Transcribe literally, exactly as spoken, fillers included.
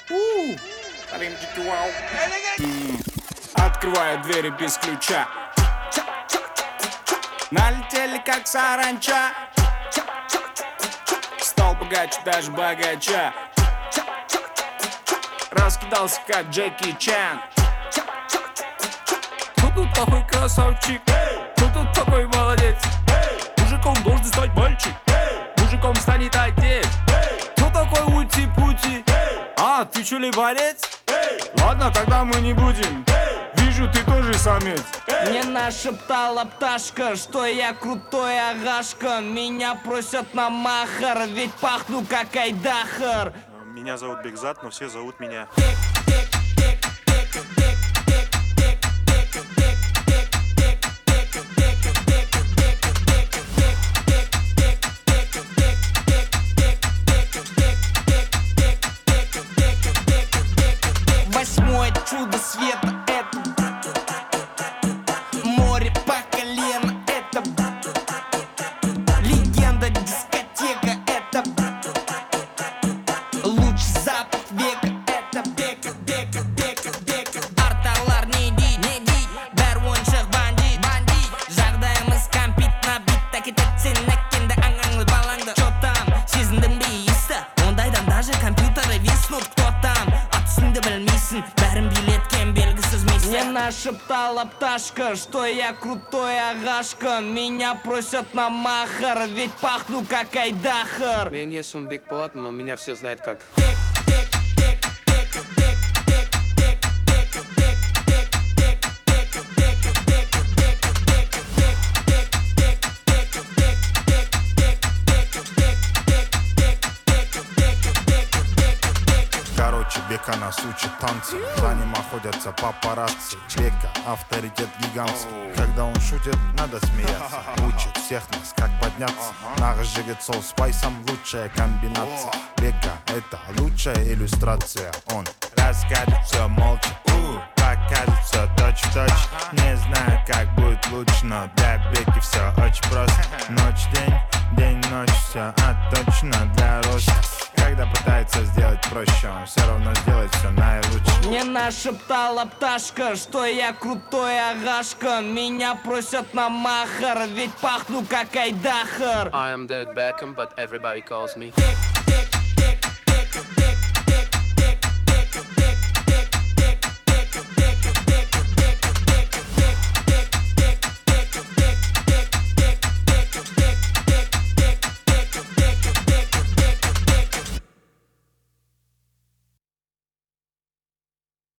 М, Открываю двери без ключа. Налетели как саранча. Стал богаче даже богача. Раскидался как Джеки Чан. Кто тут такой красавчик? Кто тут такой молодец? Мужиком должен стать мальчик. Мужиком станет отец. Кто такой ути-пути? А, ты чё, либорец? Ладно, тогда мы не будем. Вижу, ты тоже самец. Мне нашептала пташка, что я крутой агашка. Меня просят на махар, ведь пахну как айдахар. Меня зовут Бекзат, но все зовут меня. Восьмое чудо света — это море по колено, это легенда дискотека, это лучший запах века, это бека, бека, бека, бека. Арталар не ди, не ди, бәр ойыншық бандит, бандит. Жағдайымыз компит на бит, әкететсен әккенді аңаңлы балаңды. Чё там, сезіндім бе иісті, ондайдан даже компьютеры виснут. Кто там, ат үстіңді білмейсің, бәрін билеткен белгісіз миссия. Мне нашептала пташка, что я крутой агашка. Меня просят на махар, ведь пахну как айдахар. Мен есімім Бек болатын, но меня все знают как Короче, Бека нас учит танцы. За ним охотятся папарацци. Бека — авторитет гигантский. Когда он шутит, надо смеяться. Учит всех нас, как подняться. Наш жигет сол спайсом — лучшая комбинация. Бека — это лучшая иллюстрация. Он расскажет все молча, покажет все точь-в-точь. Не знаю, как будет лучше, но для Беки все очень просто. Ночь-день, день-ночь, все отточено для роста. Когда пытается сделать проще, он все равно сделает все наилучше. Мне нашептала пташка, что я крутой агашка. Меня просят на махар, ведь пахну как айдахар. I am David Beckham, but everybody calls me